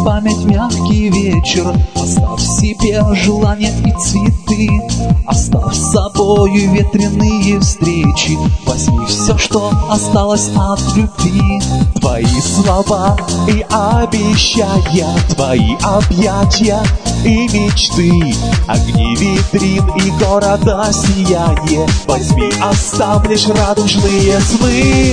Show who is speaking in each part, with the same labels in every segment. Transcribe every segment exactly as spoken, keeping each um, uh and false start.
Speaker 1: память мягкий вечер. Оставь себе желания и цветы, оставь с собою ветреные встречи. Возьми все, что осталось от любви. Твои слова и обещания, твои объятия и мечты, огни витрин и города сияние. Возьми, оставь лишь радужные сны.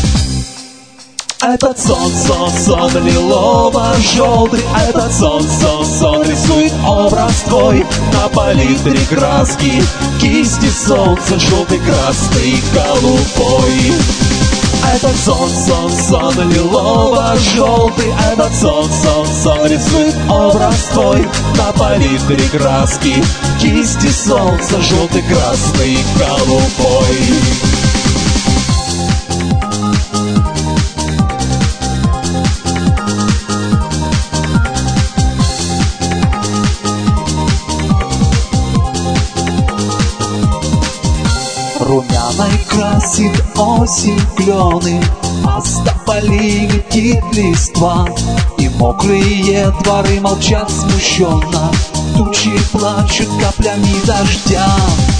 Speaker 1: Этот сон, сон, сон лилово-желтый, этот сон, сон, сон рисует образ твой на палитре краски, кисти солнца желтый, красный, голубой. Этот сон, сон, сон лилово-желтый, этот сон, сон, сон рисует образ твой на палитре краски, кисти солнца желтый, красный, голубой. Румяной красит осень клены, а с тополей летит листва, и мокрые дворы молчат смущенно, тучи плачут каплями дождя.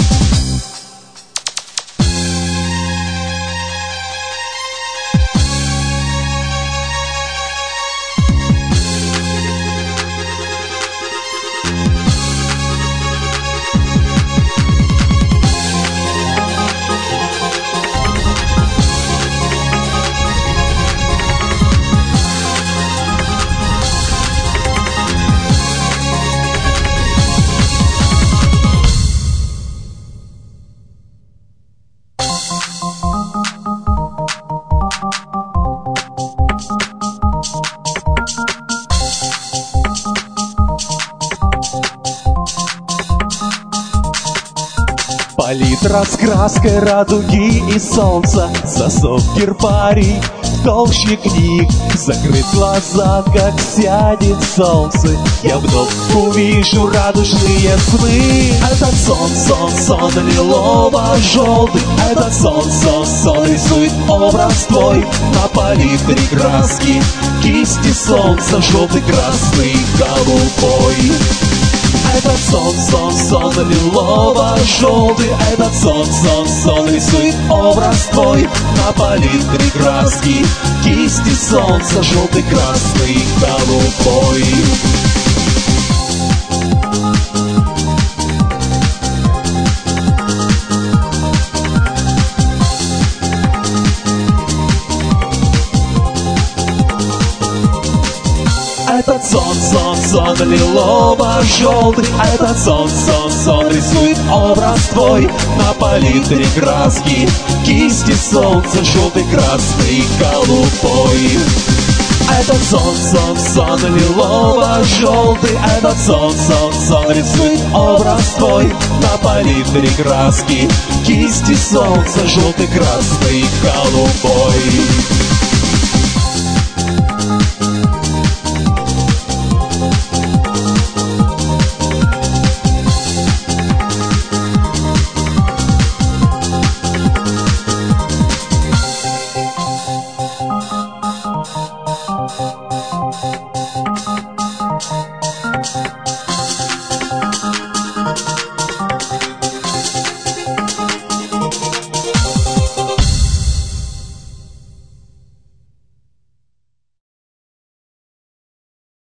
Speaker 1: Палитра с краской радуги и солнца, засов гербарий в толще книг. Закрыть глаза, как сядет солнце, я вновь увижу радужные сны. Этот сон, сон, сон лилово-желтый, этот сон, сон, сон рисует образ твой на палитре краски, кисти солнца желтый, красный, голубой. Этот сон, сон, сон лилово-желтый, этот сон, сон, сон рисует образ твой на палитре краски, кисти солнца желтый, красный, голубой. Этот сон, сон, сон лилово-желтый, этот сон, сон, сон рисует образ твой на палитре краски, кисти солнца желтый, красный, голубой. Этот сон, сон, сон лилово-желтый, этот сон, сон, сон рисует образ твой на палитре краски, кисти солнца желтый, красный, голубой.